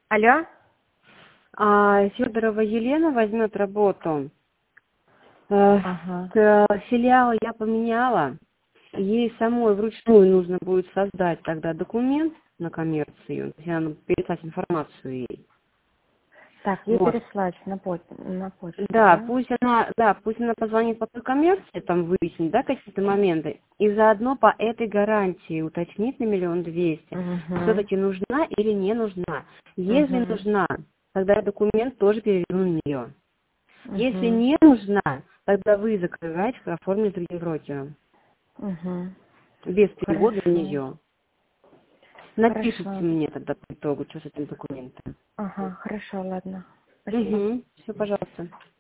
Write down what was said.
Алло? Федорова Елена возьмет работу. Ага. Филиал я поменяла. Ей самой вручную нужно будет создать тогда документ на коммерцию. То есть надо переслать информацию ей. Так, ей Вот. переслать на почту, Да, да? пусть она позвонит по той коммерции, там выяснит, да, какие-то моменты, и заодно по этой гарантии уточнит на 1 200 000, Угу. все-таки нужна или не нужна. Если Угу. нужна, тогда документ тоже переведу на нее. Если Угу. не нужна, тогда вы закрываете, оформите другим брокером. Угу. Без перевода на Хорошо. нее. Напишите Хорошо. мне тогда по итогу, что с этим документом. Ага, хорошо, ладно. Спасибо. Угу. Все, пожалуйста.